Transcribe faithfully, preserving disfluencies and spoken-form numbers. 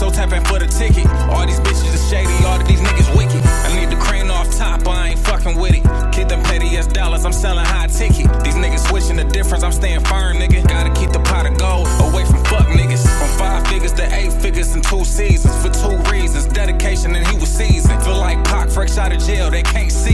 so tapping for the ticket. All these bitches are shady, all of these niggas wicked. I need the crane off top, I ain't fucking with it. Kid them petty ass dollars, I'm selling high ticket. These niggas switching the difference, I'm staying firm, nigga. Gotta keep the pot of gold away from fuck niggas. From five figures to eight figures in two seasons for two reasons. Dedication and he was seasoned. Feel like Pac fresh out of jail, they can't see